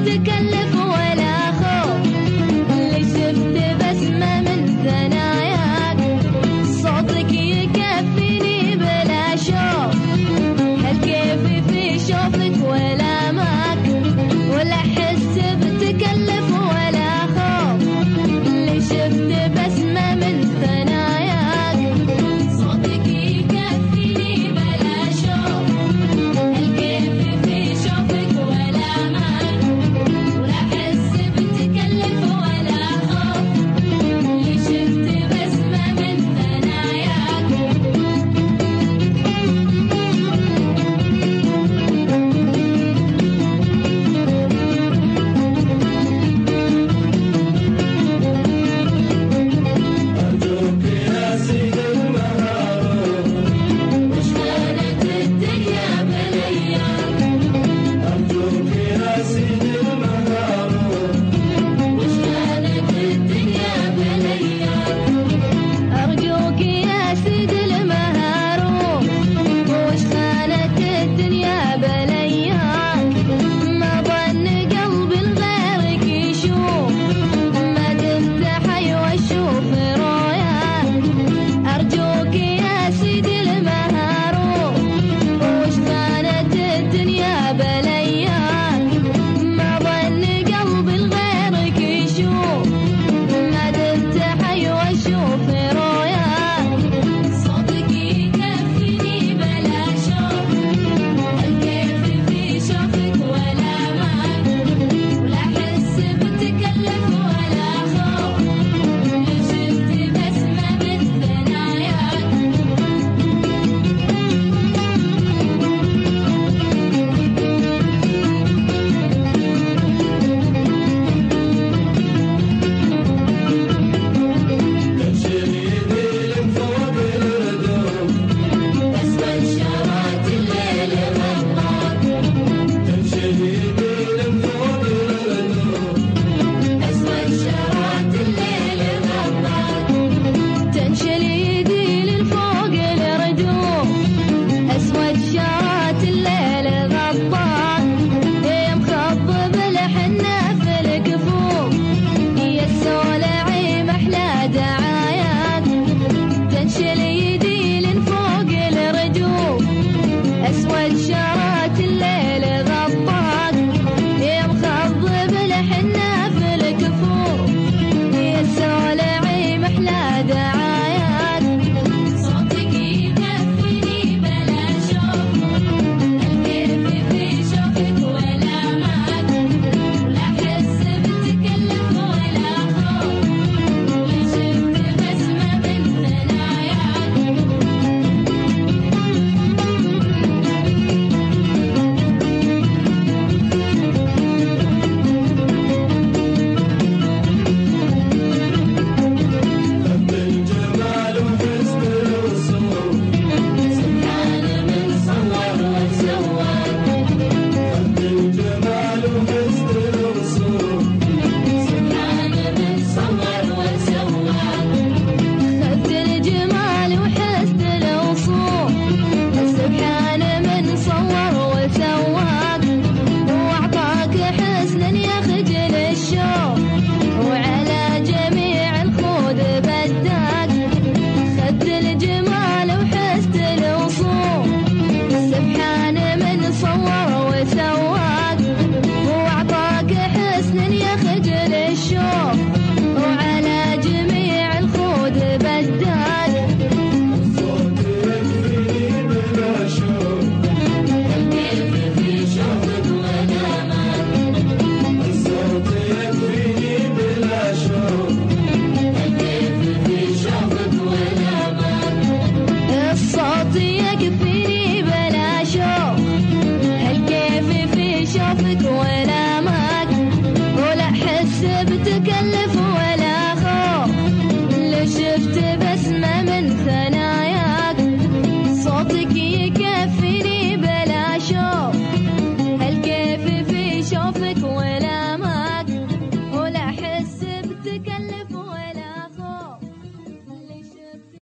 تكلف ولا خوف، اللي شفت بسمة من ثناياك، صوتك يكفيني بلا شوف، هل كيفي في شوفك ولا ماك، ولا حس بتكلف ولا خوف، اللي شفت بسمة من ثناياك، صوتك يكفيني بلا شوف، هل كيفي في شوفك ولا ماك، ولا حس بتكلف ولا خوف، اللي شفت بسمة من ثناياك. أرجوك يا سيد المهارون، وش كانت الدنيا بلياك، أرجوك يا سيد